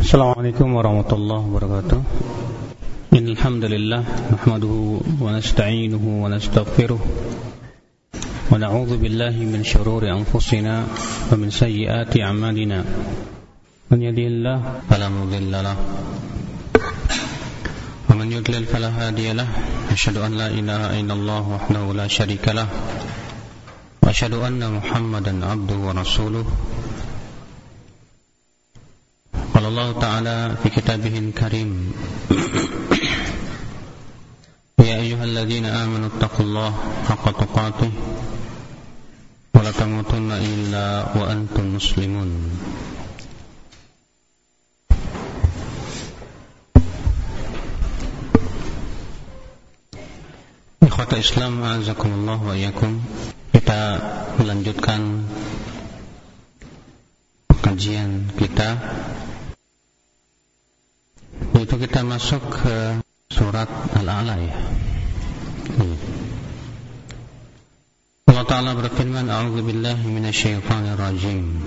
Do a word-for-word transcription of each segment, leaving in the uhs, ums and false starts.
Assalamualaikum warahmatullahi wabarakatuh. Innal hamdalillah nahmaduhu wa nasta'inuhu wa nastaghfiruh wa na'udzu billahi min shururi anfusina wa min sayyiati a'malina. Man yahdihillahu fala mudilla lahu wa man yudlil fala hadiya lahu. Asyhadu an la ilaha illallah wahdahu la syarika lahu wa asyhadu anna Muhammadan abduhu wa rasuluh. Qala Allah Ta'ala fi kitabihil karim, ya ayyuhalladzina amanu taqullaha haqqa tuqatih wa la tamutunna illa wa antum muslimun. Ikhwata Islam, a'azakumullah wa iyyakum. Kita melanjutkan kajian kita, yaitu kita masuk ke surat Al-A'la ya. Hmm. Allah Ta'ala berfirman, a'udzu billahi minasyaitonir rajim.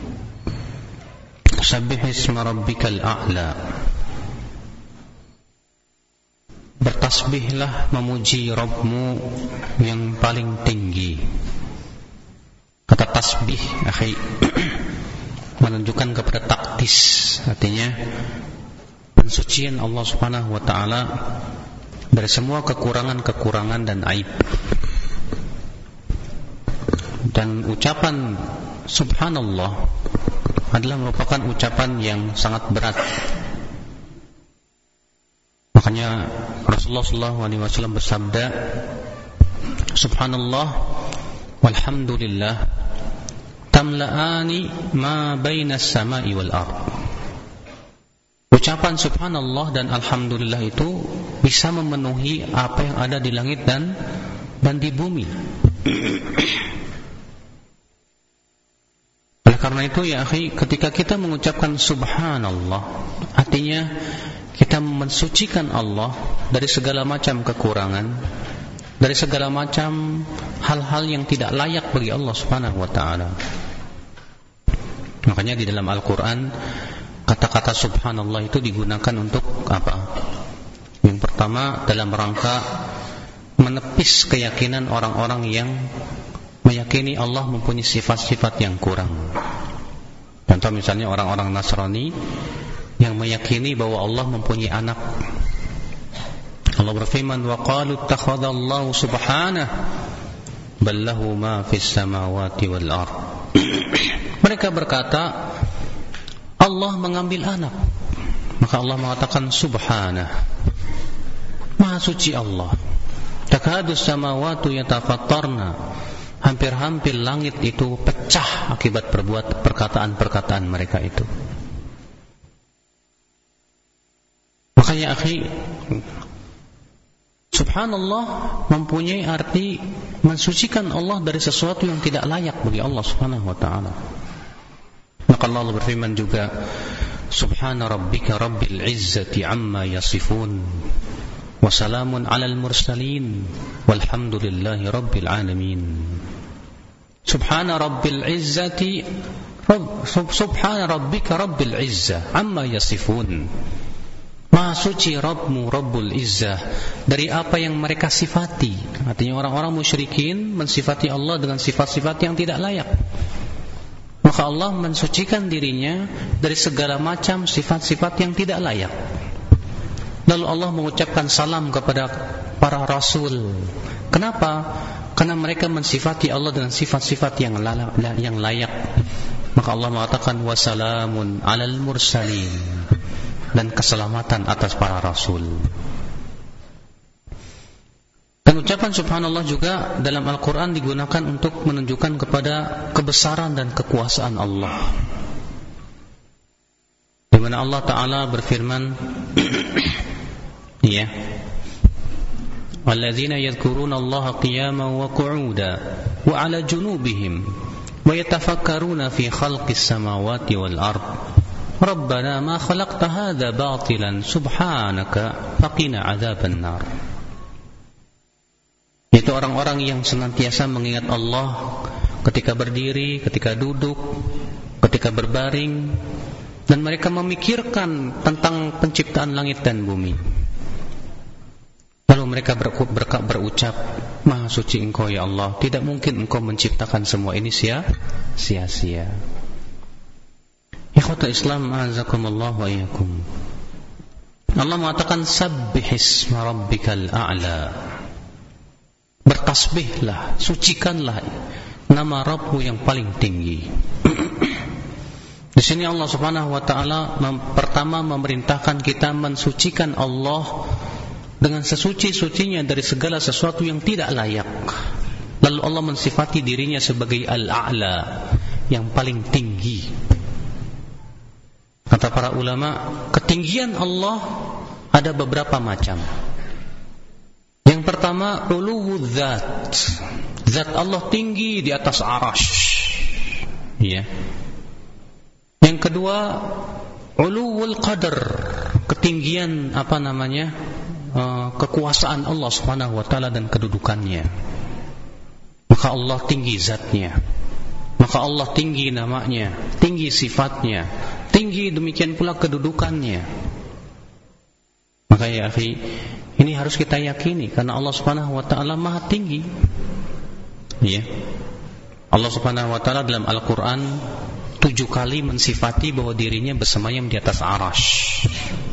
Sabbih isma rabbikal a'la. Bertasbihlah memuji Rabbmu yang paling tinggi. Kata tasbih, akhi, menunjukkan kepada takdis, artinya pensucian Allah Subhanahu wa taala dari semua kekurangan-kekurangan dan aib. Dan ucapan subhanallah adalah merupakan ucapan yang sangat berat. Makanya Rasulullah sallallahu alaihi wasallam bersabda, subhanallah walhamdulillah tamla'ani ma bainas sama'i wal ardh. Ucapan subhanallah dan alhamdulillah itu bisa memenuhi apa yang ada di langit dan dan di bumi. Oleh karena itu ya akhi, ketika kita mengucapkan subhanallah, artinya kita mensucikan Allah dari segala macam kekurangan, dari segala macam hal-hal yang tidak layak bagi Allah Subhanahu wa taala. Makanya di dalam Al-Qur'an kata-kata subhanallah itu digunakan untuk apa? Yang pertama, dalam rangka menepis keyakinan orang-orang yang meyakini Allah mempunyai sifat-sifat yang kurang. Contoh misalnya orang-orang Nasrani yang meyakini bahwa Allah mempunyai anak. Allah berfirman, wa qalu ittakhadallahu subhanahu bal lahu ma fis samawati wal ardh. Mereka berkata, Allah mengambil anak. Maka Allah mengatakan subhanah, maha suci Allah. Takadu samawatu yatafattarna, hampir-hampir langit itu pecah akibat perbuat perkataan-perkataan mereka itu. Makanya akhi, subhanallah mempunyai arti mensucikan Allah dari sesuatu yang tidak layak bagi Allah Subhanahu wa taala. Maka Allah berfirman juga, subhana rabbika rabbil izzati amma yasifun wa salamun alal mursalin walhamdulillahi rabbil alamin. Subhana rabbil izzati Rabb, subhana rabbika rabbil izzah amma yasifun. Maha suci Rabbmu Rabbul Izzah dari apa yang mereka sifati. Artinya orang-orang musyrikin mensifati Allah dengan sifat-sifat yang tidak layak. Maka Allah mensucikan dirinya dari segala macam sifat-sifat yang tidak layak. Lalu Allah mengucapkan salam kepada para rasul. Kenapa? Karena mereka mensifati Allah dengan sifat-sifat yang yang layak. Maka Allah mengatakan wassalamun alal mursalin, dan keselamatan atas para rasul. Dan ucapan subhanallah juga dalam Al-Quran digunakan untuk menunjukkan kepada kebesaran dan kekuasaan Allah, di mana Allah Ta'ala berfirman, ya, walladzina yadhkuruna Allah qiyaman wa qu'udan wa 'ala junubihim wa yatafakkaruna fi khalqis samawati wal ardh Rabbana ma khalaqta hadza batilan subhanaka faqina adzaban nar. Itu orang-orang yang senantiasa mengingat Allah ketika berdiri, ketika duduk, ketika berbaring, dan mereka memikirkan tentang penciptaan langit dan bumi. Lalu mereka ber- ber- berucap, Maha suci Engkau ya Allah, tidak mungkin Engkau menciptakan semua ini sia- sia-sia. Ikhwatul Islam, a'azakumullah wa iyyakum. Allah mengatakan sabbihisma rabbikal a'la. Bertasbihlah, sucikanlah nama Rabbmu yang paling tinggi. Di sini Allah Subhanahu wa taala mem- pertama memerintahkan kita mensucikan Allah dengan sesuci-sucinya dari segala sesuatu yang tidak layak. Lalu Allah mensifati dirinya sebagai Al-A'la, yang paling tinggi. Kata para ulama, ketinggian Allah ada beberapa macam. Yang pertama, uluwul dzat. Zat Allah tinggi di atas arasy. Ya. Yang kedua, uluwul qadar. Ketinggian apa namanya? Uh, kekuasaan Allah Subhanahu wa taala dan kedudukannya. Maka Allah tinggi zatnya. Maka Allah tinggi namanya, tinggi sifatnya, tinggi demikian pula kedudukannya. Maka ya akhi, ini harus kita yakini karena Allah Subhanahu wa taala Maha tinggi. Ya. Allah Subhanahu wa taala dalam Al-Qur'an tujuh kali mensifati bahwa dirinya bersemayam di atas arasy.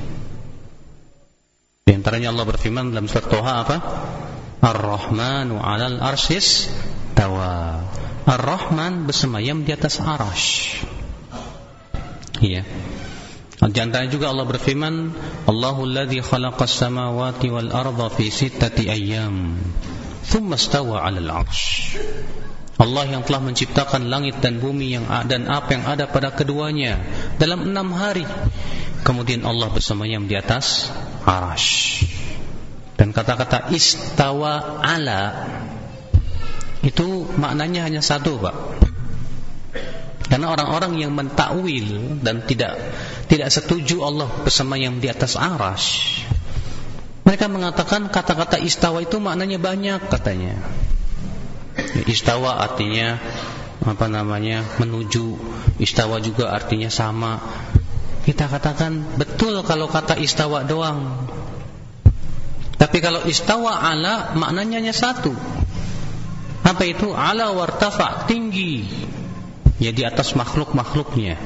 Di antaranya Allah berfirman dalam surat Thaha apa? Ar-Rahmanu 'alal arsyis tawa. Ar-Rahman bersemayam di atas arasy. Iya. Di antaranya juga Allah berfirman, Allahul ladzi khalaqas samawati wal arda fi sittati ayyam, tsumma istawa 'alal 'arsy. Allah yang telah menciptakan langit dan bumi yang dan apa yang ada pada keduanya dalam enam hari. Kemudian Allah bersemayam di atas arasy. Dan kata-kata istawa ala itu maknanya hanya satu, Pak. Karena orang-orang yang mentakwil dan tidak tidak setuju Allah bersemayam di atas arasy, mereka mengatakan kata-kata istawa itu maknanya banyak katanya. Istawa artinya apa namanya? Menuju. Istawa juga artinya sama. Kita katakan betul kalau kata istawa doang. Tapi kalau istawa ala maknanya hanya satu. Apa itu? Ala wartafa, tinggi. Ya di atas makhluk-makhluknya.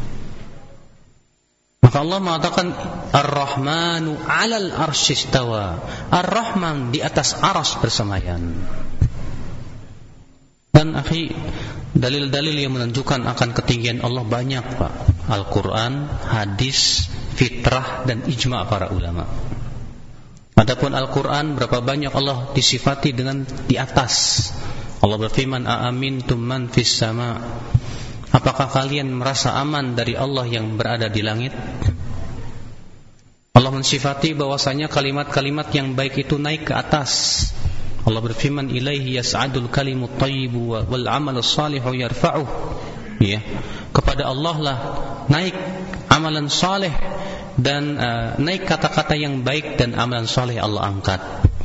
Maka Allah mengatakan Ar-Rahmanu 'alal arsy istawa. Ar-Rahman di atas aras bersemayam. Dan akhi, dalil-dalil yang menunjukkan akan ketinggian Allah banyak, Pak. Al-Quran, hadis, fitrah, dan ijma' para ulama. Adapun Al-Quran, berapa banyak Allah disifati dengan di atas. Allah berfirman, A'amintum man fis sama. Apakah kalian merasa aman dari Allah yang berada di langit? Allah mensifati bahwasanya kalimat-kalimat yang baik itu naik ke atas. Allah berfirman, ilaihi yas'adul kalimut thayyibu wal amalus salihu yarfa'uh. Ya, kepada Allah lah naik amalan saleh dan uh, naik kata-kata yang baik dan amalan saleh Allah angkat.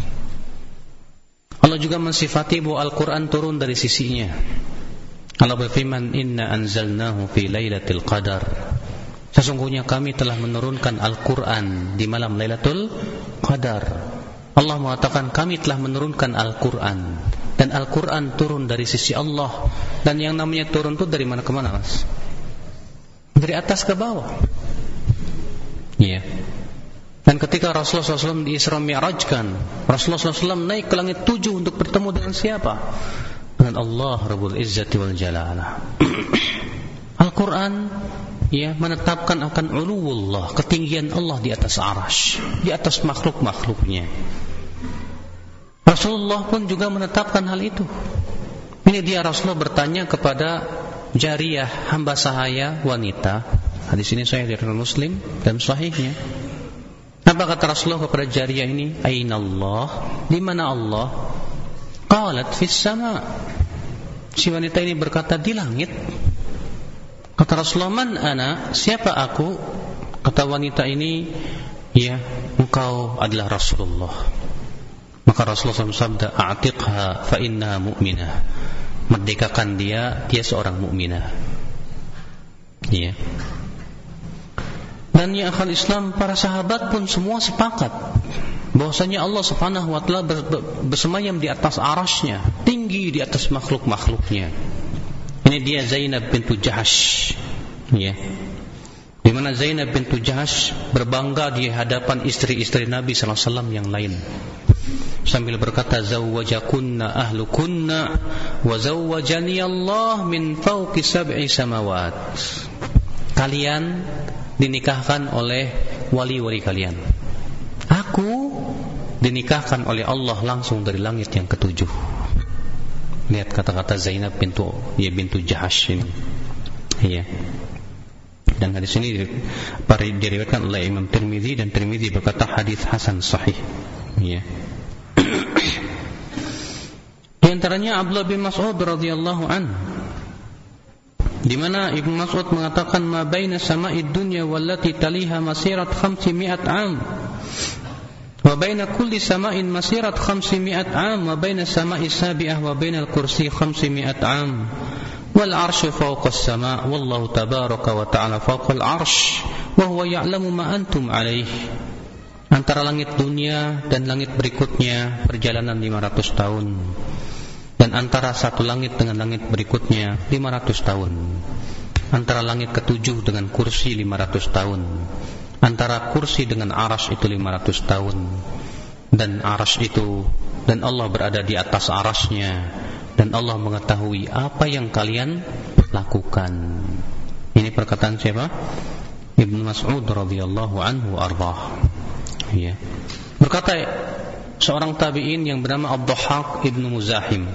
Allah juga mensifati bahwa Al-Quran turun dari sisinya. Allah berfirman, inna anzalnahu fi lailatul qadar. Sesungguhnya kami telah menurunkan Al-Quran di malam Lailatul Qadar. Allah mengatakan kami telah menurunkan Al-Quran, dan Al-Quran turun dari sisi Allah. Dan yang namanya turun itu dari mana ke mana, Mas? Dari atas ke bawah. Iya. Dan ketika Rasulullah shallallahu alaihi wasallam di Isra Mi'rajkan, Rasulullah shallallahu alaihi wasallam naik ke langit tujuh untuk bertemu dengan siapa? Dengan Allah Rabbul Izzati wal Jalalah. Al-Quran ya menetapkan akan uluwullah, ketinggian Allah di atas arasy, di atas makhluk-makhluknya. Rasulullah pun juga menetapkan hal itu. Ini dia Rasulullah bertanya kepada jariyah, hamba sahaya wanita. Hadis ini sahih dari Muslim dan sahihnya. Apa kata Rasulullah kepada jariyah ini? Aina Allah? Di mana Allah? Qalat fis sama. Si wanita ini berkata di langit. Kata Rasulullah, man ana? Siapa aku? Kata wanita ini, ya, engkau adalah Rasulullah. Maka Rasulullah shallallahu alaihi wasallam bersabda, a'tiqha fa innaha mu'minah. Merdekakan dia, dia seorang mukminah. Ya. Dan ya akhal Islam, para sahabat pun semua sepakat bahwasanya Allah Subhanahu wa taala bersemayam di atas arasy-Nya, tinggi di atas makhluk-makhluknya. Ini dia Zainab bintu Jahash, ya. Di mana Zainab bintu Jahash berbangga di hadapan istri-istri Nabi sallallahu alaihi wasallam yang lain, sambil berkata, zawwajakunna ahlukunna wa zawwajani Allah min fawqi sab'i samawat. Kalian dinikahkan oleh wali-wali kalian, aku dinikahkan oleh Allah langsung dari langit yang ketujuh. Lihat kata-kata Zainab bintu ya bintu Jahash ini, ya. Dan hadis ini diriwayatkan oleh Imam Tirmidzi, dan Tirmidzi berkata hadis hasan sahih, ya. Di antaranya Abdullah bin Mas'ud radhiyallahu anhu, di mana Ibnu Mas'ud mengatakan, ma baina sama'id dunya wallati taliha masirat khamsimi'at 'am wa baina kulli sama'in masirat khamsimi'at 'am wa baina sama'i sabi'ah wa baina al-kursi khamsimi'at 'am wal 'arsyu fawqa as-sama' wallahu tabaraka wa ta'ala fawqa al-'arsy wa huwa ya'lamu ma antum 'alaihi. Antara langit dunia dan langit berikutnya perjalanan lima ratus tahun, dan antara satu langit dengan langit berikutnya lima ratus tahun. Antara langit ketujuh dengan kursi lima ratus tahun. Antara kursi dengan arasy itu lima ratus tahun. Dan arasy itu, dan Allah berada di atas arasy-Nya, dan Allah mengetahui apa yang kalian lakukan. Ini perkataan siapa? Ibnu Mas'ud radhiyallahu anhu ardah. Ya. Berkata seorang tabi'in yang bernama Ad-Dhahhak ibnu Muzahim,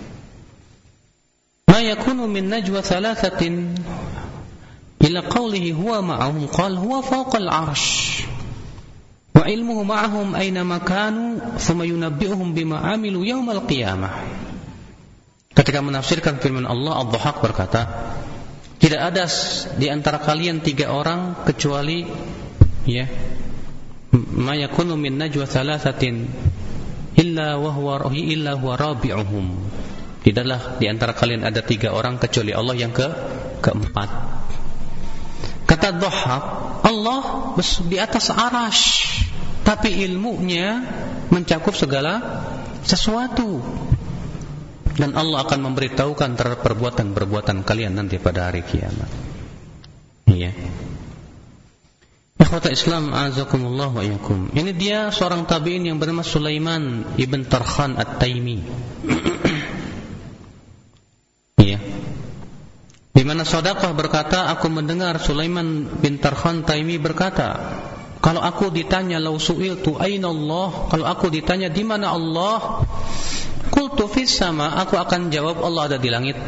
ma yakunu min najwa thalathatin ila qawlihi huwa ma'ahum qala huwa fawqa al-'arsy wa ilmuhu ma'ahum aina ma kanu thumma yunabbi'uhum bima 'amilu yaumal qiyamah. Ketika menafsirkan firman Allah, Ad-Dhahhak berkata, tidak ada di antara kalian tiga orang kecuali, ya, ma yakunu min najwa thalathatin illa wa huwa illa huwa rabi'uhum. Tidaklah di antara kalian ada tiga orang kecuali Allah yang ke keempat. Kata Dhahhak, Allah di atas arasy, tapi ilmunya mencakup segala sesuatu, dan Allah akan memberitahukan terhadap perbuatan-perbuatan kalian nanti pada hari kiamat. Iya. Ikhwata Islam, azakumullah wa iyyakum. Ini dia seorang tabi'in yang bernama Sulaiman ibn Tarkhan At-Taimi. Iya. Di mana Shadaqah berkata, aku mendengar Sulaiman bin Tarkhan Taimi berkata, kalau aku ditanya lau su'iltu aina Allah, kalau aku ditanya di mana Allah, qultu fis sama, aku akan jawab Allah ada di langit.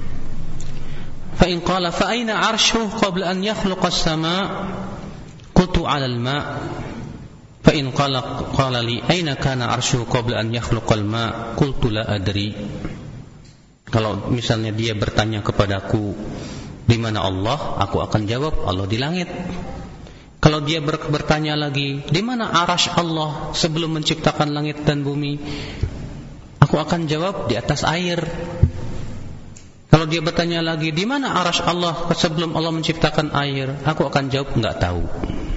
Fa in qala fa aina 'arshuhu qabla an yakhluqa as-sama', qultu 'ala al-ma'. Fa in qala qala li aina kana 'arshuhu qabla an yakhluqa al-ma', qultu la adri. Kalau misalnya dia bertanya kepadaku di mana Allah, aku akan jawab Allah di langit. Kalau dia ber- bertanya lagi di mana arasy Allah sebelum menciptakan langit dan bumi, aku akan jawab di atas air. Kalau dia bertanya lagi di mana arasy Allah sebelum Allah menciptakan air, aku akan jawab enggak tahu.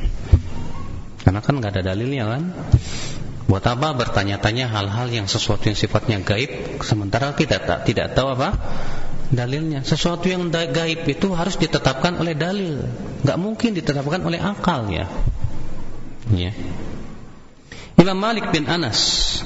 Karena kan enggak ada dalilnya kan. Buat apa bertanya-tanya hal-hal yang sesuatu yang sifatnya gaib, sementara kita tak, tidak tahu apa dalilnya. Sesuatu yang gaib itu harus ditetapkan oleh dalil, enggak mungkin ditetapkan oleh akal, ya. Ya. Imam Malik bin Anas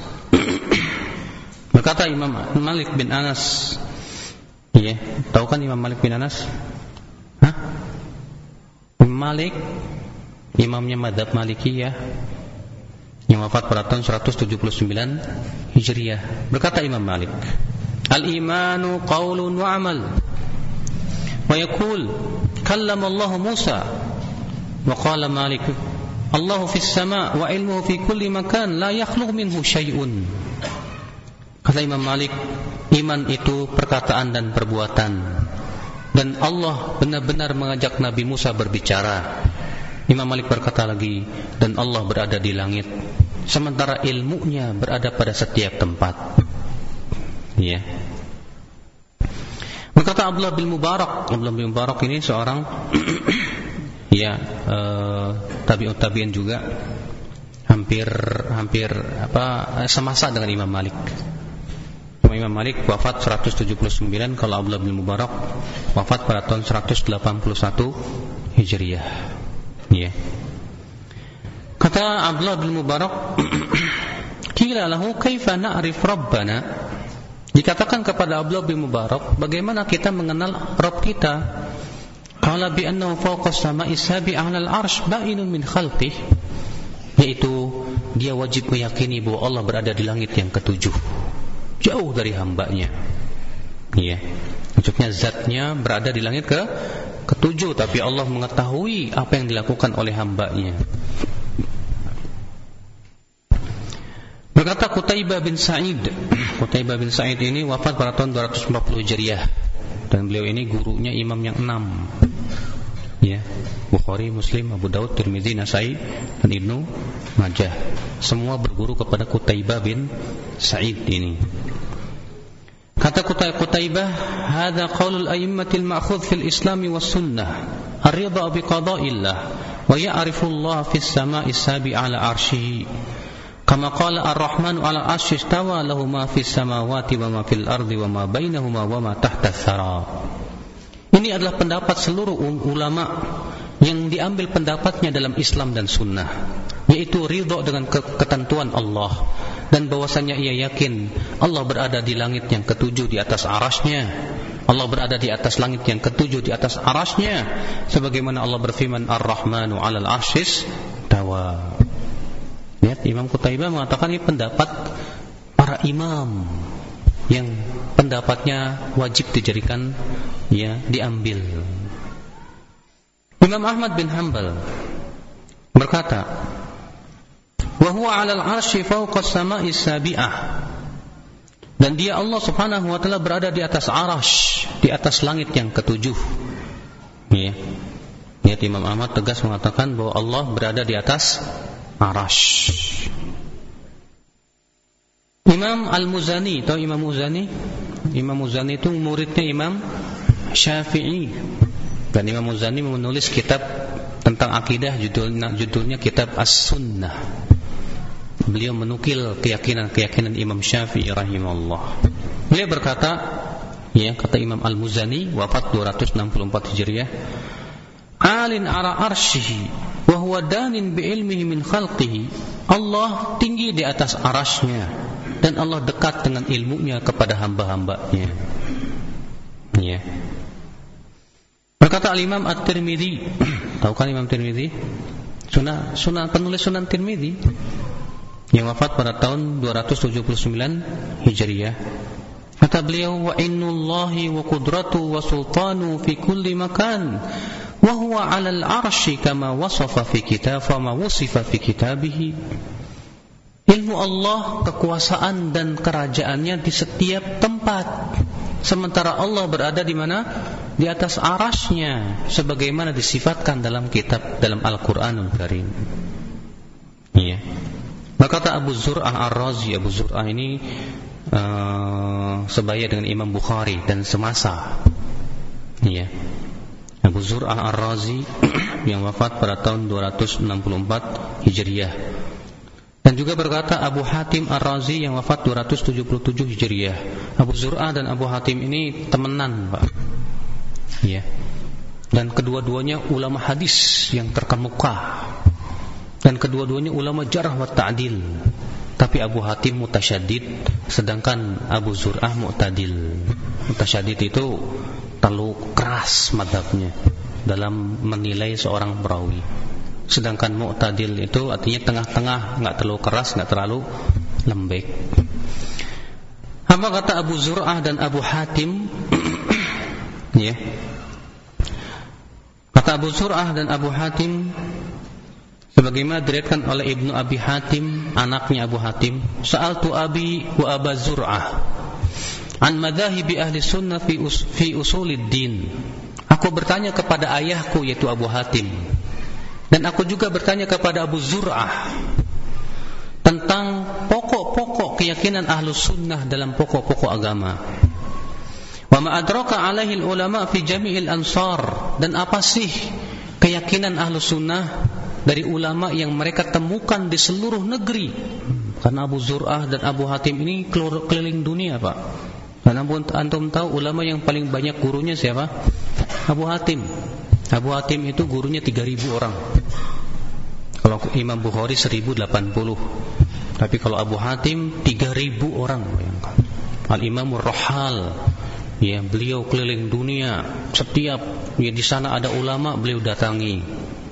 berkata, Imam Malik bin Anas, ya, tahu kan Imam Malik bin Anas? Hah? Imam Malik, imamnya mazhab Malikiyah, yang wafat pada tahun seratus tujuh puluh sembilan Hijriah. Berkata Imam Malik, al-imanu qaulun wa amal. Wa yaqul kallama Allah Musa wa qala Malik Allahu fis sama' wa ilmuhu fi kulli makan la yakhluq minhu syai'un. Kata Imam Malik, iman itu perkataan dan perbuatan, dan Allah benar-benar mengajak Nabi Musa berbicara. Imam Malik berkata lagi, dan Allah berada di langit, sementara ilmunya berada pada setiap tempat. Ya. Berkata Abdullah bin Mubarak, Abdullah bin Mubarak ini seorang ya ya eh, tabi'ut tabi'in juga hampir hampir apa semasa dengan Imam Malik. Imam Malik wafat seratus tujuh puluh sembilan, kalau Abdullah bin Mubarak wafat pada tahun seratus delapan puluh satu Hijriah. Ya. Kata Abdullah bin Mubarak, qila lahu kaifa na'rif rabbana? Dikatakan kepada Abdullah bin Mubarak, bagaimana kita mengenal Rabb kita? Qala bi annahu fawqa as-sama'i sabi'i 'ala al-'arsy ba'inun min khalqihi, yaitu dia wajib meyakini bahwa Allah berada di langit yang ketujuh, jauh dari hambanya. Iya. Maksudnya zatnya berada di langit ke ketujuh, tapi Allah mengetahui apa yang dilakukan oleh hambanya. Berkata Qutaibah bin Sa'id, Qutaibah bin Sa'id ini wafat pada tahun dua ratus empat puluh Hijriah, dan beliau ini gurunya imam yang enam, ya, Bukhari, Muslim, Abu Daud, Tirmidzi, Nasai, dan Ibnu Majah. Semua berguru kepada Qutaibah bin Sa'id ini. Kata Qutaibah, "Hadza qaulul a'immatil ma'khudh fil Islam was sunnah, ar-ridha bi qada'illah, wa ya'rifu Allah fis sama'i sabi'i 'ala 'arsyihi. Kama qala ar-Rahmanu 'ala 'arsyi istawa lahu ma fis samawati wa ma fil ardi wa ma bainahuma wa ma tahta ats-tsara." Ini adalah pendapat seluruh ulama yang diambil pendapatnya dalam Islam dan sunnah, yaitu ridha dengan ketentuan Allah, dan bahwasanya ia yakin Allah berada di langit yang ketujuh di atas arasy-Nya. Allah berada di atas langit yang ketujuh di atas arasy-Nya, sebagaimana Allah berfirman Ar-Rahmanu 'alal 'arsy istawa. Lihat, Imam Qutaibah mengatakan ini pendapat para imam yang pendapatnya wajib dijadikan, ya, diambil. Imam Ahmad bin Hanbal berkata, wa huwa 'alal 'arsy fawqa as-sama'i as-sabi'ah, dan dia Allah Subhanahu wa taala berada di atas arasy, di atas langit yang ketujuh. Ya. Lihat, Imam Ahmad tegas mengatakan bahwa Allah berada di atas arasy. Imam Al-Muzani, tahu Imam Muzani? Imam Muzani itu muridnya Imam Syafi'i, dan Imam Muzani menulis kitab tentang akidah, judulnya, judulnya kitab As-Sunnah. Beliau menukil keyakinan-keyakinan Imam Syafi'i rahimahullah. Beliau berkata, ya, kata Imam Al-Muzani, wafat dua ratus enam puluh empat Hijriah, "Alin ala arsyihi wa huwa danin bi ilmihi min khalqihi." Allah tinggi di atas arasy-Nya, dan Allah dekat dengan ilmunya kepada hamba-hambanya. Ya. Berkata Al-Imam At-Tirmidzi, tahu kan Imam Tirmidzi? Sunan, sunan penulis Sunan Tirmidzi yang wafat pada tahun dua ratus tujuh puluh sembilan Hijriah. Kata beliau, "Wa innullahi wa qudratuhu wa sultanu fi kulli makan, wa huwa 'alal 'arsy kama wasafa fi kitab wa ma wusifa fi kitabih." Ilmu Allah, kekuasaan dan kerajaannya di setiap tempat, sementara Allah berada di mana? Di atas arasy-Nya, sebagaimana disifatkan dalam kitab, dalam Al-Qur'anul Karim. Iya. Berkata Abu Zur'ah Ar-Razi, Abu Zur'ah ini uh, sebaya dengan Imam Bukhari dan semasa. Iya. Abu Zur'ah Ar-Razi yang wafat pada tahun dua ratus enam puluh empat Hijriah. Dan juga berkata Abu Hatim Ar-Razi yang wafat dua ratus tujuh puluh tujuh Hijriah. Abu Zur'ah dan Abu Hatim ini temenan, Pak. Ya. Dan kedua-duanya ulama hadis yang terkemuka, dan kedua-duanya ulama jarh wa ta'dil. Tapi Abu Hatim mutasyaddid, sedangkan Abu Zur'ah mu'tadil. Mutasyaddid itu terlalu keras madhabnya dalam menilai seorang perawi, sedangkan mu'tadil itu artinya tengah-tengah, enggak terlalu keras, enggak terlalu lembek. Apa kata Abu Zur'ah dan Abu Hatim? Ya. Kata Abu Zur'ah dan Abu Hatim, sebagaimana diriwayatkan oleh Ibnu Abi Hatim, anaknya Abu Hatim, "Sa'altu Abi wa Aba Zur'ah an madhahibi ahli sunnah fi, us, fi usuliddin." Aku bertanya kepada ayahku, yaitu Abu Hatim, dan aku juga bertanya kepada Abu Zur'ah tentang pokok-pokok keyakinan ahlus sunnah dalam pokok-pokok agama. Wa ma adraka alaihi ulama fi jami'il ansar, dan apa sih keyakinan Ahlus Sunnah dari ulama yang mereka temukan di seluruh negeri. Karena Abu Zur'ah dan Abu Hatim ini keliling dunia, Pak. Dan antum tahu ulama yang paling banyak gurunya siapa? Abu Hatim. Abu Hatim itu gurunya tiga ribu orang. Kalau Imam Bukhari seribu delapan puluh. Tapi kalau Abu Hatim tiga ribu orang. Al-Imamur Rahal, ya, beliau keliling dunia. Setiap ya di sana ada ulama, beliau datangi.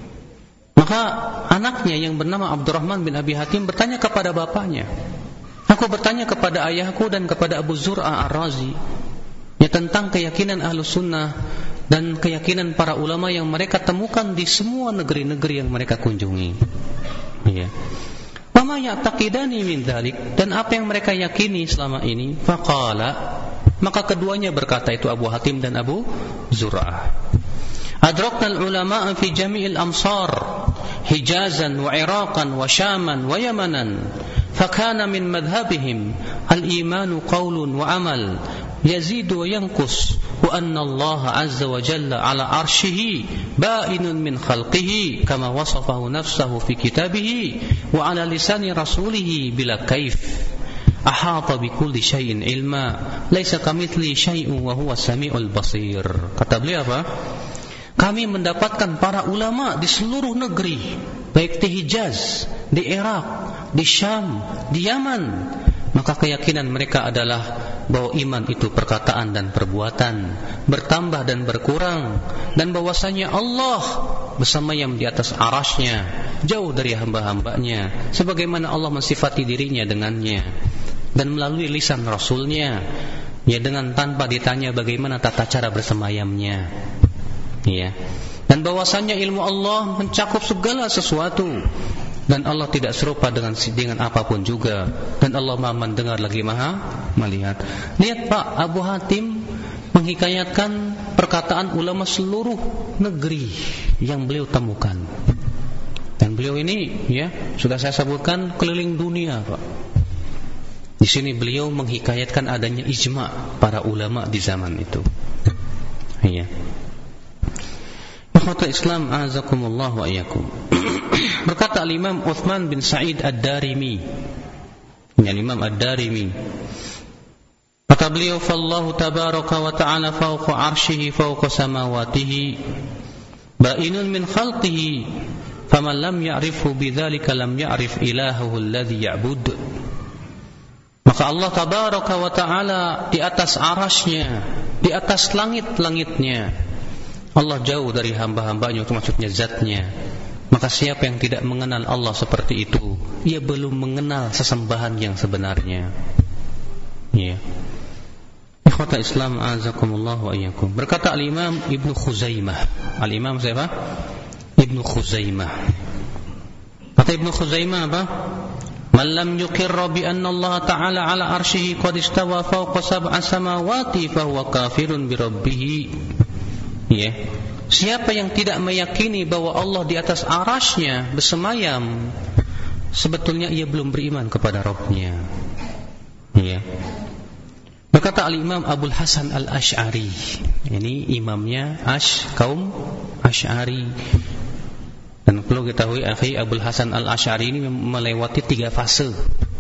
Maka anaknya yang bernama Abdurrahman bin Abi Hatim bertanya kepada bapaknya, aku bertanya kepada ayahku dan kepada Abu Zur'ah Ar-Razi, ya, tentang keyakinan Ahlus Sunnah dan keyakinan para ulama yang mereka temukan di semua negeri-negeri yang mereka kunjungi. Ya. Wa ma ya'taqidani min dzalik, dan apa yang mereka yakini selama ini? Faqala, maka keduanya berkata, itu Abu Hatim dan Abu Zur'ah, adrakna al-ulama'a fi jami'il amsar Hijazan wa Iraqan wa Syaman wa Yamanan, fakana min madhhabihim al-imanu qawlun wa amal yazidu wa yanqus, wa anna Allah azza wa jalla ala arshihi ba'inun min khalqihi kama wasafahu nafsahu fi kitabihi wa ala lisani rasulihi bila kaif, ahata bi kulli syai'in ilma, laisa kamitsli syai'un wa huwa samiul basir. Kata beliau apa? Kami mendapatkan para ulama di seluruh negeri, baik di Hijaz, di Irak, di Syam, di Yaman. Maka keyakinan mereka adalah bahwa iman itu perkataan dan perbuatan, bertambah dan berkurang, dan bahwasanya Allah bersama yang di atas arasy-Nya, jauh dari hamba-hambanya, sebagaimana Allah mensifati dirinya dengannya, dan melalui lisan Rasul-Nya, ya, dengan tanpa ditanya bagaimana tata cara bersemayamnya, ya, dan bahwasanya ilmu Allah mencakup segala sesuatu, dan Allah tidak serupa dengan dengan apapun juga, dan Allah Maha mendengar lagi Maha melihat. Lihat Pak, Abu Hatim menghikayatkan perkataan ulama seluruh negeri yang beliau temukan. Dan beliau ini, ya, sudah saya sebutkan keliling dunia, Pak. Di sini beliau menghikayatkan adanya ijma para ulama di zaman itu. Iya. Ikhwatul Islam, azakumullah wa iyyakum. Berkata Al-Imam Uthman bin Sa'id Ad-Darimi, ya, Imam Ad-Darimi, kata beliau, fallahu tabaraka wa ta'ala fawqa arshihi fawqa samawatihi ba'inun min khalqihi faman lam ya'rifhu bidzalika lam ya'rif ilahahu alladhi ya'bud. Maka Allah tabaraka wa ta'ala di atas arasy-Nya, di atas langit-langitnya, Allah jauh dari hamba-hambanya, itu maksudnya zatnya. Maka siapa yang tidak mengenal Allah seperti itu, ia belum mengenal sesembahan yang sebenarnya. Ya. Ikhwata Islam, azakumullah wa iyyakum. Berkata Al-Imam Ibnu Khuzaimah. Al-Imam siapa? Ibnu Khuzaimah. Kata Ibnu Khuzaimah apa? Man lam yuqirra bi anna Allah ta'ala ala arsyihi qad istawa fawqa sab'a samawati fa huwa kafirun bi rabbih. Ya. Siapa yang tidak meyakini bahwa Allah di atas arasy-Nya bersemayam, sebetulnya ia belum beriman kepada Rabb-Nya. Ya. Berkata Al-Imam Abul Hasan Al-Asy'ari, ini imamnya Ash kaum Asy'ari. Dan perlu ketahui, akhi, Abul Hasan Al-Asy'ari ini melewati tiga fase.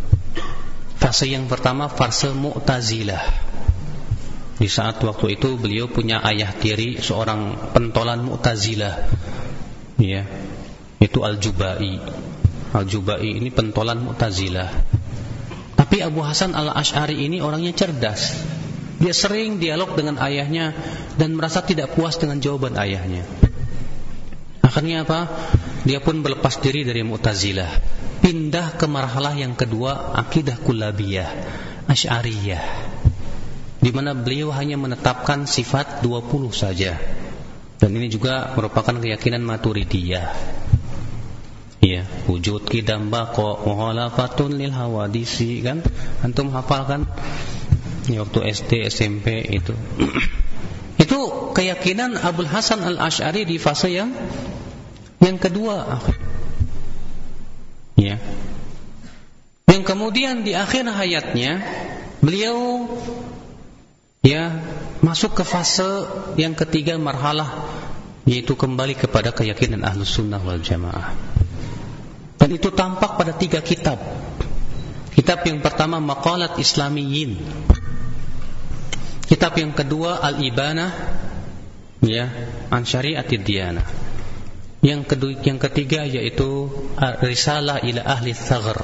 Fase yang pertama fase Mu'tazilah. Di saat waktu itu beliau punya ayah tiri seorang pentolan Mu'tazilah, ya, itu Al-Jubai. Al-Jubai ini pentolan Mu'tazilah. Tapi Abu Hasan Al-Asy'ari ini orangnya cerdas. Dia sering dialog dengan ayahnya dan merasa tidak puas dengan jawaban ayahnya. Akhirnya apa? Dia pun berlepas diri dari Mu'tazilah, pindah ke marhalah yang kedua, akidah Kullabiyah, Asy'ariyah, di mana beliau hanya menetapkan sifat dua puluh saja. Dan ini juga merupakan keyakinan Maturidiyah. Ya, wujud qidam baqa mukhalafatun lil hawadisi, kan? Antum hafal kan? Ya, waktu S D S M P itu. Itu keyakinan Abul Hasan Al-Asy'ari di fase yang yang kedua. Ya. Yang kemudian di akhir hayatnya beliau, ya, masuk ke fase yang ketiga, marhalah, yaitu kembali kepada keyakinan Ahlus Sunnah wal Jamaah. Dan itu tampak pada tiga kitab. Kitab yang pertama Maqalat Islamiyyin. Kitab yang kedua Al-Ibanah, ya, an Syari'atid Diyanah. Yang kedua, yang ketiga yaitu Risalah ila Ahli Thaghr.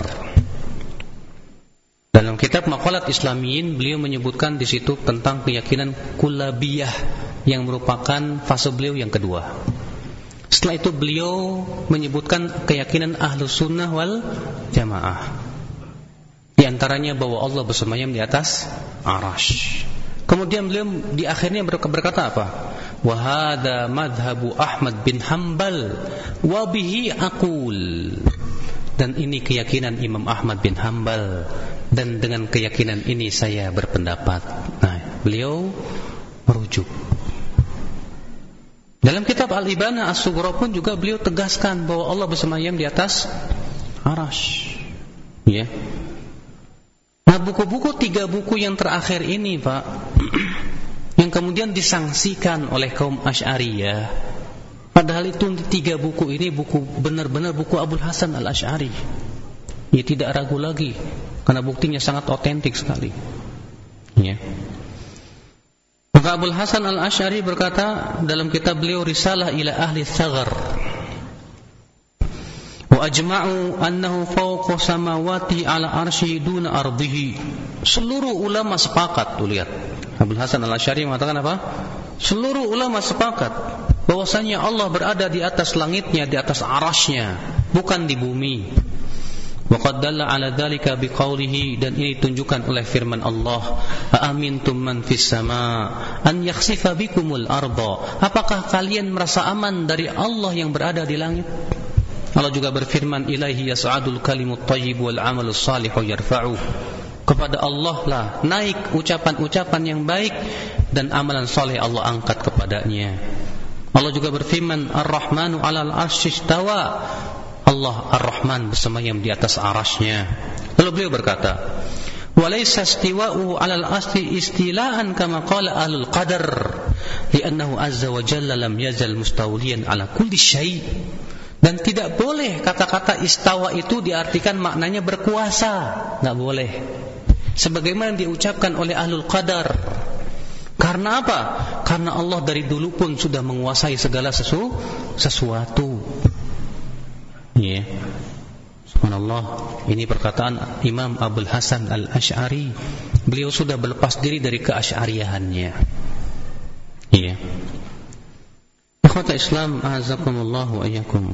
Dalam kitab Maqalat Islamiyyin beliau menyebutkan di situ tentang keyakinan Kullabiyah yang merupakan fase beliau yang kedua. Setelah itu beliau menyebutkan keyakinan Ahlus Sunnah wal Jamaah. Di antaranya bahwa Allah bersemayam di atas Arasy. Kemudian beliau di akhirnya berkata apa? Wa hadza madhhabu Ahmad bin Hanbal wa bihi aqul. Dan ini keyakinan Imam Ahmad bin Hanbal, dan dengan keyakinan ini saya berpendapat. Nah, beliau merujuk. Dalam kitab Al-Ibanah As-Sughra pun juga beliau tegaskan bahwa Allah bersemayam di atas Arasy. Ya. Nah, buku-buku tiga buku yang terakhir ini, Pak, yang kemudian disangsikan oleh kaum Asy'ariyah, padahal itu tiga buku ini buku benar-benar buku Abul Hasan Al-Asy'ari. Ya, tidak ragu lagi karena buktinya sangat otentik sekali. Ya. Maka Abul Hasan Al-Asy'ari berkata dalam kitab beliau Risalah ila Ahli Thaghr, wa ajma'u annahu fawqa samawati ala arsyi duna ardihi. Seluruh ulama sepakat, tuh lihat. Abul Hasan Al-Asy'ari mengatakan apa? Seluruh ulama sepakat bahwasanya Allah berada di atas langitnya, di atas arasy-Nya, bukan di bumi. Wa qad dalla ala dzalika biqaulihi, dan ini ditunjukkan oleh firman Allah, "Aamintum man fis sama an yakhsifa bikumul arda." Apakah kalian merasa aman dari Allah yang berada di langit? Allah juga berfirman, "Ilaihi yas'adul kalimut thayyib wal 'amalus shalihu yarfa'uh." Kepada Allah lah naik ucapan-ucapan yang baik dan amalan saleh Allah angkat kepadanya. Allah juga berfirman, "Ar-Rahmanu 'alal 'arsy istawa." Allah Ar-Rahman bersemayam di atas arasy-Nya. Lalu beliau berkata, "Walaysa istiwa'uhu 'alal 'arsy istila'an kama qala ahlul qadar, li'annahu 'azza wa jalla lam yazal mustawliyan 'ala kulli syai'." Dan tidak boleh kata-kata istawa itu diartikan maknanya berkuasa, enggak boleh. Sebagaimana diucapkan oleh ahlul qadar. Karena apa? Karena Allah dari dulu pun sudah menguasai segala sesu, sesuatu. Ya. Yeah. Subhanallah, ini perkataan Imam Abul Hasan Al-Asy'ari. Beliau sudah berlepas diri dari keasy'ariyahannya. Ya. Yeah. Ikhwata Islam, a'azakumullah wa iyyakum.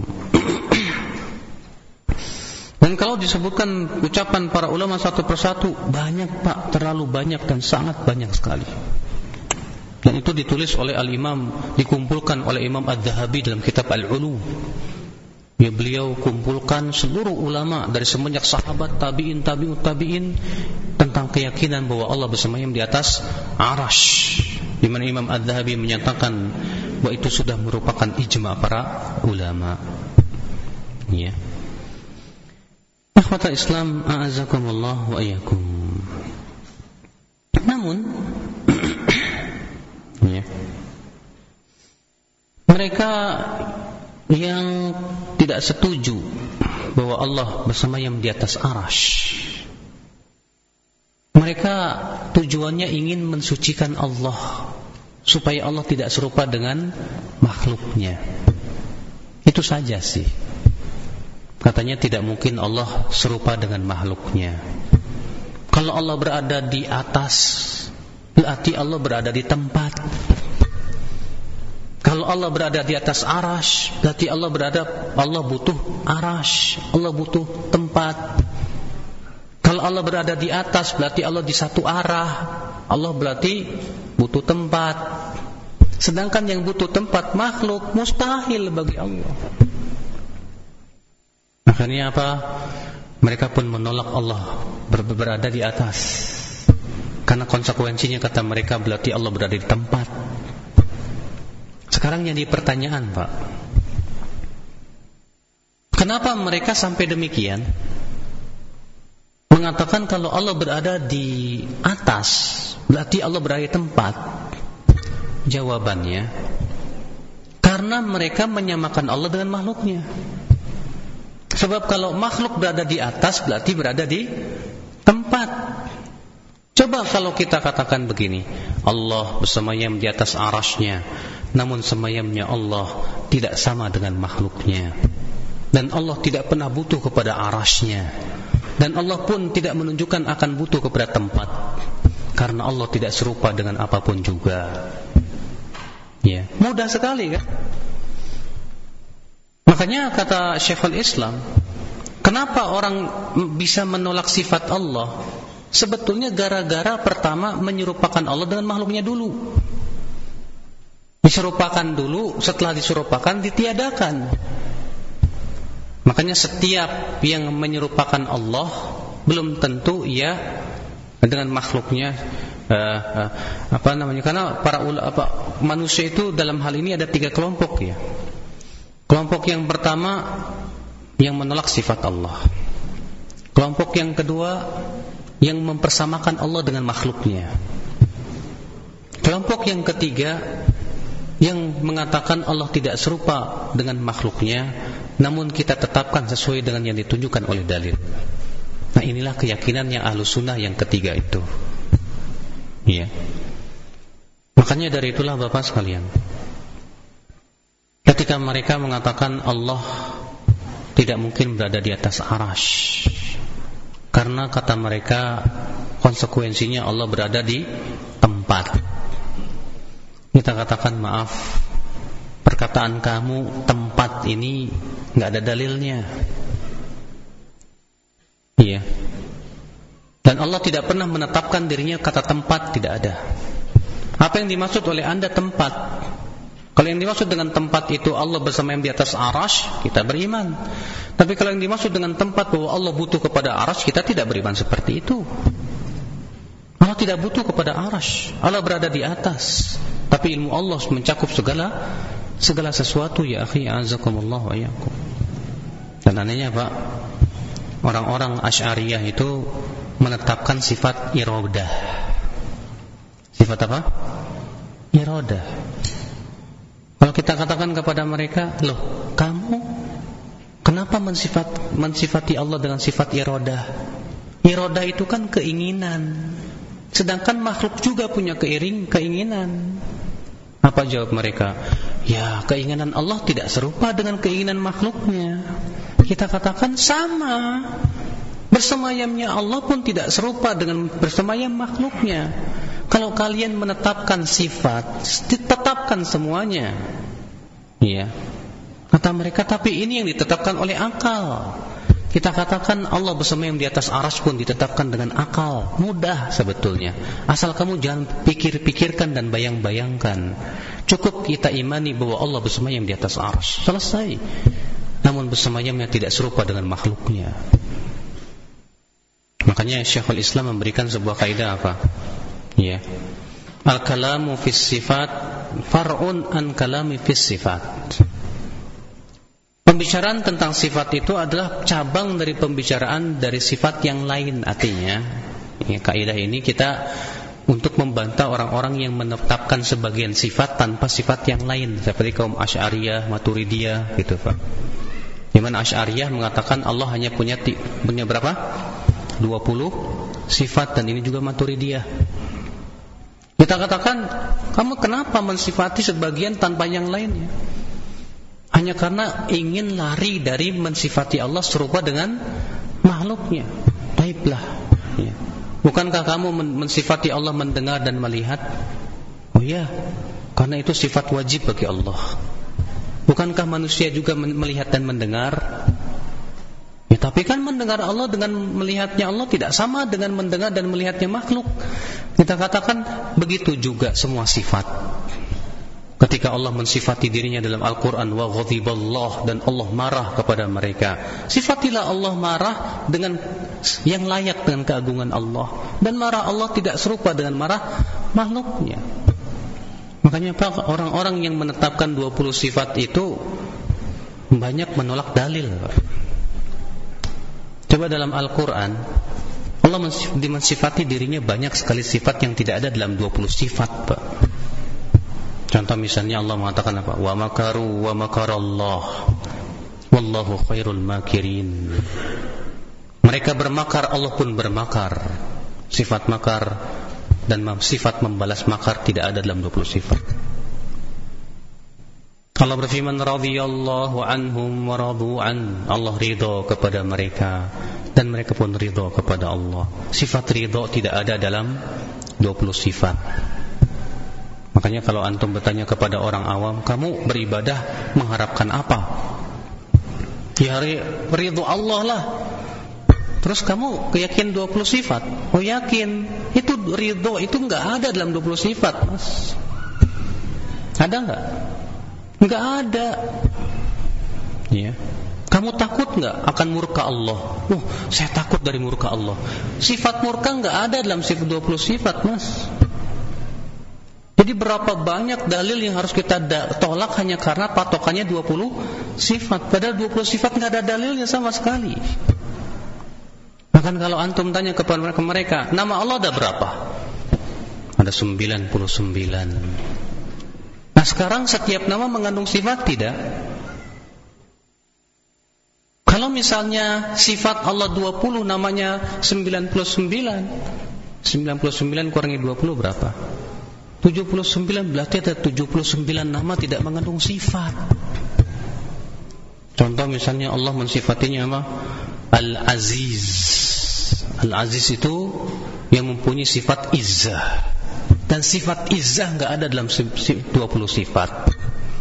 Dan kalau disebutkan ucapan para ulama satu persatu, banyak Pak, terlalu banyak dan sangat banyak sekali. Dan itu ditulis oleh Al-Imam, dikumpulkan oleh Imam Adz-Dzahabi dalam kitab Al-Ulu. Ya, beliau kumpulkan seluruh ulama dari semenjak sahabat, tabi'in, tabi'ut tabi'in tentang keyakinan bahwa Allah bersemayam di atas arasy. Di mana Imam Adz-Dzahabi menyatakan bahwa itu sudah merupakan ijma' para ulama. Ya. Ikhwata Islam, a'azakumullah wa iyyakum. Namun ya, mereka yang tidak setuju bahwa Allah bersemayam di atas arasy, mereka tujuannya ingin mensucikan Allah supaya Allah tidak serupa dengan makhluknya. Itu saja sih. Katanya tidak mungkin Allah serupa dengan makhluknya. Kalau Allah berada di atas, berarti Allah berada di tempat. Kalau Allah berada di atas arasy, berarti Allah berada, Allah butuh arasy, Allah butuh tempat. Kalau Allah berada di atas, berarti Allah di satu arah, Allah berarti butuh tempat. Sedangkan yang butuh tempat makhluk, mustahil bagi Allah. Makanya apa? Mereka pun menolak Allah ber- berada di atas. Karena konsekuensinya kata mereka berarti Allah berada di tempat. Sekarang yang dipertanyaan, Pak, kenapa mereka sampai demikian mengatakan kalau Allah berada di atas berarti Allah berada di tempat? Jawabannya, karena Karena mereka menyamakan Allah dengan makhluknya. Sebab kalau makhluk berada di atas, berarti berada di tempat. Coba kalau kita katakan begini, Allah bersemayam di atas arasy-Nya, namun semayamnya Allah tidak sama dengan makhluknya. Dan Allah tidak pernah butuh kepada arasy-Nya. Dan Allah pun tidak menunjukkan akan butuh kepada tempat, karena Allah tidak serupa dengan apapun juga. Ya, mudah sekali kan? Makanya kata Syekhul Islam, kenapa orang bisa menolak sifat Allah? Sebetulnya gara-gara pertama menyerupakan Allah dengan makhluknya dulu. Diserupakan dulu, setelah diserupakan ditiadakan. Makanya setiap yang menyerupakan Allah belum tentu ia dengan makhluknya uh, uh, apa namanya? Karena para ula, apa, manusia itu dalam hal ini ada tiga kelompok ya. Kelompok yang pertama yang menolak sifat Allah. Kelompok yang kedua yang mempersamakan Allah dengan makhluknya. Kelompok yang ketiga yang mengatakan Allah tidak serupa dengan makhluknya, namun kita tetapkan sesuai dengan yang ditunjukkan oleh dalil. Nah, inilah keyakinan yang Ahlus Sunnah yang ketiga itu. Iya. Makanya dari itulah Bapak sekalian, ketika mereka mengatakan Allah tidak mungkin berada di atas arasy, karena kata mereka konsekuensinya Allah berada di tempat. Kita katakan maaf, perkataan kamu tempat ini nggak ada dalilnya. Iya. Dan Allah tidak pernah menetapkan dirinya kata tempat, tidak ada. Apa yang dimaksud oleh Anda tempat? Kalau yang dimaksud dengan tempat itu Allah bersama yang di atas arasy, kita beriman. Tapi kalau yang dimaksud dengan tempat bahwa Allah butuh kepada arasy, kita tidak beriman seperti itu. Allah tidak butuh kepada arasy. Allah berada di atas. Tapi ilmu Allah mencakup segala segala sesuatu ya akhi, azakumullah wa iyyakum. Dan anehnya Pak, orang-orang Asy'ariyah itu menetapkan sifat iradah. Sifat apa? Iradah. Kalau kita katakan kepada mereka, loh, kamu kenapa mensifat, mensifati Allah dengan sifat iradah? Iradah itu kan keinginan. Sedangkan makhluk juga punya keiring, keinginan. Apa jawab mereka? Ya, keinginan Allah tidak serupa dengan keinginan makhluknya. Kita katakan sama. Bersemayamnya Allah pun tidak serupa dengan bersemayam makhluknya. Kalau kalian menetapkan sifat, ditetapkan semuanya. Iya. Kata mereka, tapi ini yang ditetapkan oleh akal. Kita katakan Allah bersemayam di atas arasy pun ditetapkan dengan akal. Mudah sebetulnya. Asal kamu jangan pikir-pikirkan dan bayang-bayangkan. Cukup kita imani bahwa Allah bersemayam di atas arasy. Selesai. Namun bersemayamnya tidak serupa dengan makhluknya. Makanya Syekhul Islam memberikan sebuah kaidah apa? Ya. Al-kalamu fis sifat far'un an kalami fis sifat. Pembicaraan tentang sifat itu adalah cabang dari pembicaraan dari sifat yang lain. Artinya, ya, kaidah ini kita untuk membantah orang-orang yang menetapkan sebagian sifat tanpa sifat yang lain, seperti kaum Asy'ariyah, Maturidiyah, gitu Pak. Di mana Asy'ariyah mengatakan Allah hanya punya punya berapa? dua puluh sifat, dan ini juga Maturidiyah. Kita katakan, kamu kenapa mensifati sebagian tanpa yang lainnya? Hanya karena ingin lari dari mensifati Allah serupa dengan makhluknya. Baiklah. Ya. Bukankah kamu mensifati Allah mendengar dan melihat? Oh ya, karena itu sifat wajib bagi Allah. Bukankah manusia juga melihat dan mendengar? Ya, tapi kan mendengar Allah dengan melihatnya Allah tidak sama dengan mendengar dan melihatnya makhluk. Kita katakan begitu juga semua sifat. Ketika Allah mensifati dirinya dalam Al-Quran, wa ghadiballah, dan Allah marah kepada mereka, sifatilah Allah marah dengan yang layak dengan keagungan Allah. Dan marah Allah tidak serupa dengan marah makhluknya. Makanya Pak, orang-orang yang menetapkan dua puluh sifat itu banyak menolak dalil. Coba dalam Al-Quran, Allah mensifati dirinya banyak sekali sifat yang tidak ada dalam dua puluh sifat Pak. Contoh misalnya Allah mengatakan apa? Wa makaru wa makarallah wallahu khairul makirin. Mereka bermakar, Allah pun bermakar. Sifat makar dan sifat membalas makar tidak ada dalam dua puluh sifat. Allah berfirman radhiyallahu anhum wa radu an. Allah ridha kepada mereka dan mereka pun ridha kepada Allah. Sifat ridha tidak ada dalam dua puluh sifat. Makanya kalau antum bertanya kepada orang awam, kamu beribadah mengharapkan apa? Ya ridha Allah lah. Terus kamu yakin dua puluh sifat? Oh yakin. Itu ridha itu enggak ada dalam dua puluh sifat, Mas. Ada enggak? Enggak ada. Ya. Kamu takut enggak akan murka Allah? Oh, saya takut dari murka Allah. Sifat murka enggak ada dalam sifat dua puluh sifat, Mas. Jadi berapa banyak dalil yang harus kita da- tolak hanya karena patokannya dua puluh sifat. Padahal dua puluh sifat enggak ada dalilnya sama sekali. Bahkan kalau antum tanya kepada mereka, nama Allah ada berapa? Ada sembilan puluh sembilan. Nah sekarang setiap nama mengandung sifat tidak? Kalau misalnya sifat Allah dua puluh, namanya sembilan puluh sembilan. sembilan puluh sembilan kurangi dua puluh berapa? tujuh puluh sembilan, berarti ada tujuh puluh sembilan nama tidak mengandung sifat. Contoh misalnya Allah mensifatinya apa? Al-Aziz. Al-Aziz itu yang mempunyai sifat izzah. Dan sifat izzah enggak ada dalam dua puluh sifat.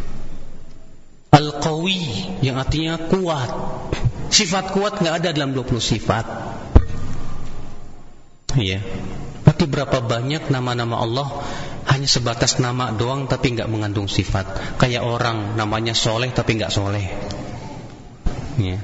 Al-Qawi yang artinya kuat. Sifat kuat enggak ada dalam dua puluh sifat. Iya. Berarti berapa banyak nama-nama Allah hanya sebatas nama doang tapi enggak mengandung sifat. Kayak orang namanya soleh tapi enggak soleh. Iya.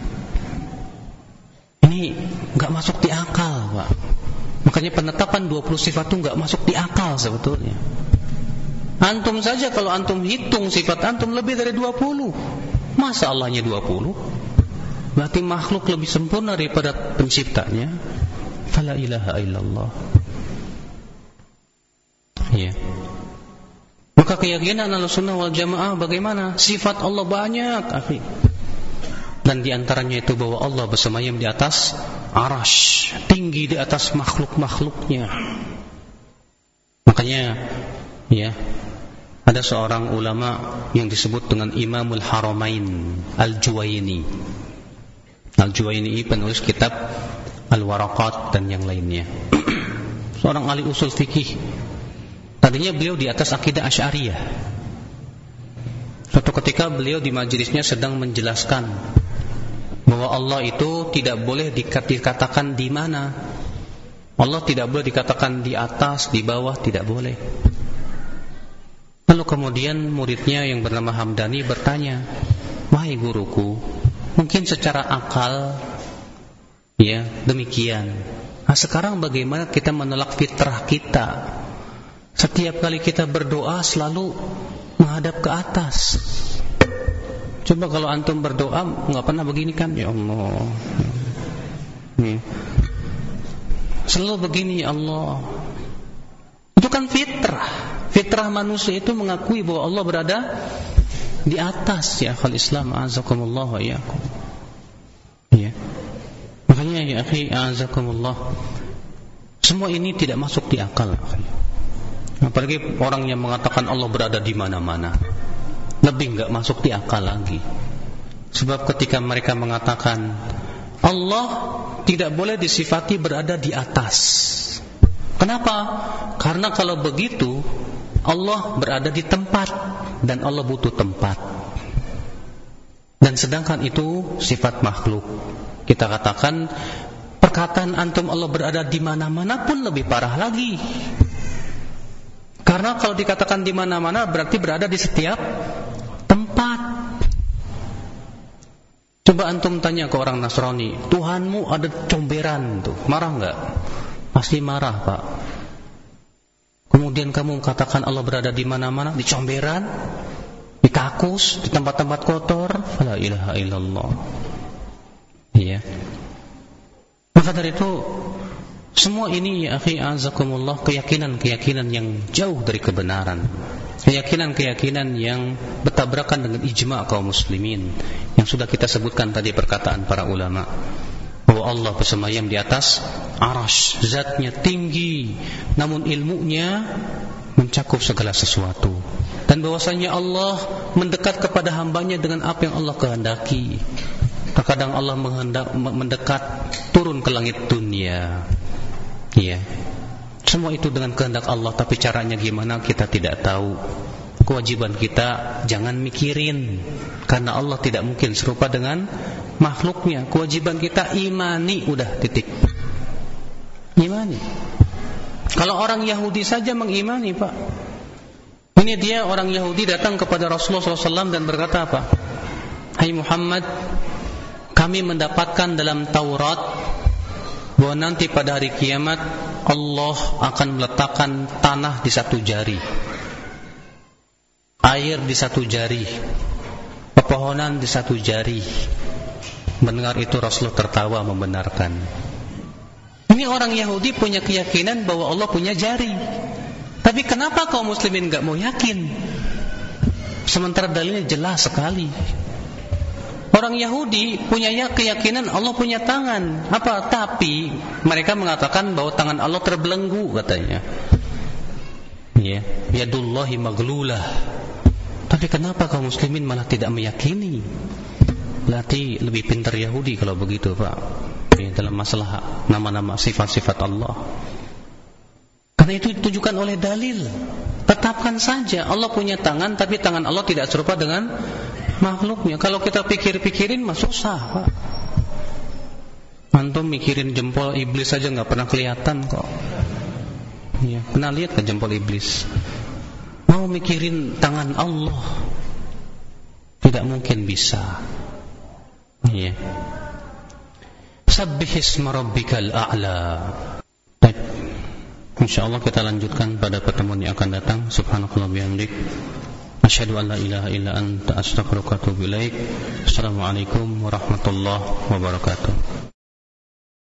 Ini enggak masuk di akal, Pak. Makanya penetapan dua puluh sifat itu enggak masuk di akal sebetulnya. Antum saja kalau antum hitung sifat antum lebih dari dua puluh. Masa Allahnya dua puluh? Berarti makhluk lebih sempurna daripada penciptanya. Fala ilaha illallah. Ya. Maka keyakinan Ahlussunnah wal Jamaah bagaimana? Sifat Allah banyak, akhi. Dan di antaranya itu bahwa Allah bersemayam di atas Arasy, tinggi di atas makhluk-makhluknya. Makanya ya, ada seorang ulama yang disebut dengan Imamul Haramain Al-Juwaini. Al-Juwaini penulis kitab Al-Waraqat dan yang lainnya. Seorang ahli usul fikih. Tadinya beliau di atas akidah Asy'ariyah. Suatu ketika beliau di majelisnya sedang menjelaskan bahwa Allah itu tidak boleh dikatakan di mana. Allah tidak boleh dikatakan di atas, di bawah, tidak boleh. Lalu kemudian muridnya yang bernama Hamdani bertanya, "Wahai guruku, mungkin secara akal ya demikian. Nah, sekarang bagaimana kita menolak fitrah kita? Setiap kali kita berdoa selalu menghadap ke atas. Coba kalau antum berdoa enggak pernah begini kan? Ya Allah. Nih. Selalu begini ya Allah. Itu kan fitrah. Fitrah manusia itu mengakui bahwa Allah berada di atas ya akhal Islam azakumullah wa iyyakum. Ya. Makanya ya akhi azakumullah, semua ini tidak masuk di akal, akhi. Apalagi orang yang mengatakan Allah berada di mana-mana, lebih enggak masuk di akal lagi. Sebab ketika mereka mengatakan Allah tidak boleh disifati berada di atas. Kenapa? Karena kalau begitu Allah berada di tempat dan Allah butuh tempat. Dan sedangkan itu sifat makhluk. Kita katakan perkataan antum Allah berada di mana-mana pun lebih parah lagi. Karena kalau dikatakan di mana-mana berarti berada di setiap tempat. Coba antum tanya ke orang Nasrani, Tuhanmu ada comberan tuh, marah enggak? Pasti marah, Pak. Kemudian kamu katakan Allah berada di mana-mana, di comberan, di kakus, di tempat-tempat kotor, la ilaha illallah. Iya. Maka dari itu semua ini ya akhi azakumullah keyakinan-keyakinan yang jauh dari kebenaran. keyakinan-keyakinan yang bertabrakan dengan ijma' kaum muslimin yang sudah kita sebutkan tadi perkataan para ulama bahwa Allah bersemayam di atas arasy, zatnya tinggi namun ilmunya mencakup segala sesuatu, dan bahwasanya Allah mendekat kepada hambanya dengan apa yang Allah kehendaki. Terkadang Allah menghendak, mendekat turun ke langit dunia, ya. Semua itu dengan kehendak Allah, tapi caranya gimana kita tidak tahu. Kewajiban kita jangan mikirin, karena Allah tidak mungkin serupa dengan makhluknya. Kewajiban kita imani, udah titik. Imani. Kalau orang Yahudi saja mengimani, Pak. Ini dia orang Yahudi datang kepada Rasulullah shallallahu alaihi wasallam dan berkata apa? Hai Muhammad, kami mendapatkan dalam Taurat bahwa nanti pada hari kiamat Allah akan meletakkan tanah di satu jari, air di satu jari, pepohonan di satu jari. Mendengar itu Rasulullah tertawa membenarkan. Ini orang Yahudi punya keyakinan bahwa Allah punya jari. Tapi kenapa kaum muslimin gak mau yakin? Sementara dalilnya jelas sekali. Orang Yahudi punya keyakinan Allah punya tangan. Apa? Tapi mereka mengatakan bahwa tangan Allah terbelenggu katanya. Ya, yadullahi maglulah. Tapi kenapa kaum muslimin malah tidak meyakini? Berarti lebih pintar Yahudi kalau begitu, Pak. Ya, dalam masalah nama-nama sifat-sifat Allah. Karena itu ditujukan oleh dalil. Tetapkan saja Allah punya tangan, tapi tangan Allah tidak serupa dengan makhluknya. Kalau kita pikir-pikirin mah susah, Pak. Antum mikirin jempol iblis saja nggak pernah kelihatan kok. Ya, pernah lihat ke jempol iblis? Mau mikirin tangan Allah, tidak mungkin bisa. Ya. Sabbihisma rabbikal a'la. Baik. Insyaallah kita lanjutkan pada pertemuan yang akan datang. Subhanakallah bihamdik, asyhadu an la ilaha illa anta, astaghfiruka wa atubu ilaik. Assalamualaikum warahmatullahi wabarakatuh.